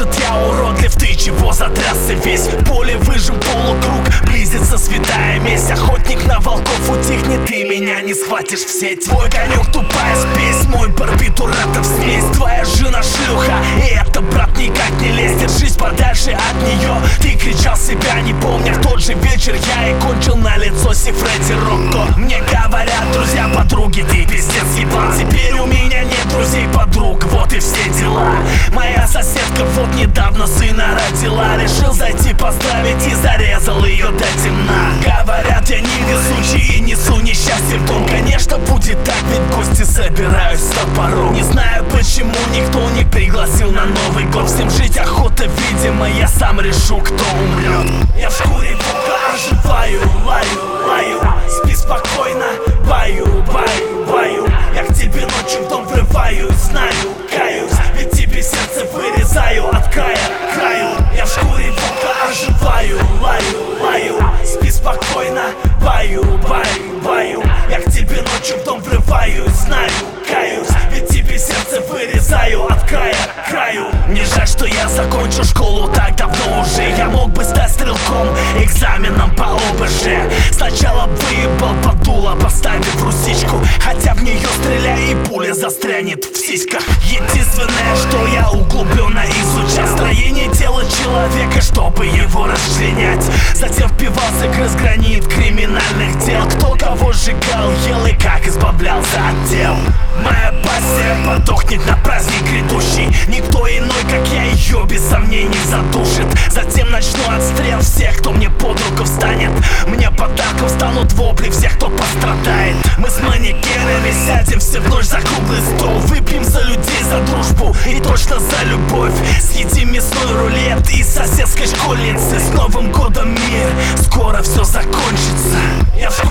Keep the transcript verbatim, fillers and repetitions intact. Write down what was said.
Может, я уродлив, ты чего затрясся весь? Поле выжим полукруг, близится святая месть. Охотник на волков утихнет, ты меня не схватишь в сеть. Твой конек тупая спесь, мой барбитуратов смесь. Твоя жена шлюха, и это, брат, никак не лезть. Держись подальше от нее, ты кричал себя, не помня. В тот же вечер я и кончил на лицо си Фредди Рокко. Мне говорят друзья, подруги, ты пиздец ебал. Теперь у меня нет друзей, подруг, вот и все дела. Моя соседка вот недавно сына родила. Решил зайти поздравить и зарезал ее до темна. Говорят, я невезучий и несу несчастье в дом. Конечно, будет так, ведь гости собираюсь с топором. Не знаю, почему никто не пригласил на Новый год. Всем жить охота, видимо, я сам решу, кто умрет. Я в шкуре волка оживаю, лаю, лаю. Спи спокойно, баю, баю, баю. Я к тебе ночью в дом врываюсь, знаю, каюсь, ведь тебе сердце вырезаю от края к краю. Я в шкуре волка оживаю, лаю, лаю. Спи спокойно, баю, баю, баю. Я к тебе ночью в дом врываюсь, знаю, каюсь, ведь тебе сердце вырезаю от края к краю. Мне жаль, что я закончил школу так давно уже. Я мог бы стать стрелком, экзаменом по О Б Ж. Сначала выебал под дуло, поставив русичку, хотя в нее стреляй и пуля застрянет в сиськах. Единственное, что я углубленно изучал, строение тела человека, чтобы его расчленять. Затем впивался, грыз гранит криминальных дел. Кто кого сжигал, ел и как избавлялся от тел. Моя пассия подохнет на праздник грядущий. Никто иной, как я, ее без сомнений задушит. Затем начну отстрел всех, кто мне под руку встанет. Мне подарком станут вопли всех, кто пострадает. Мы с манекенами сядем все в ночь за круглый стол. Выпьем за людей, за дружбу и точно за любовь. Съедим мясной рулет из соседской школьницы. С Новым годом, мир, скоро все закончится. Я в